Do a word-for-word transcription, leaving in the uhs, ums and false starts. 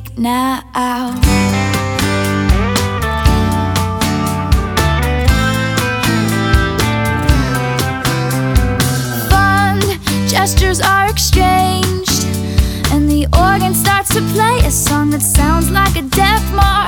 speak now. Fond gestures are exchanged, and the organ starts to play a song that sounds like a death march.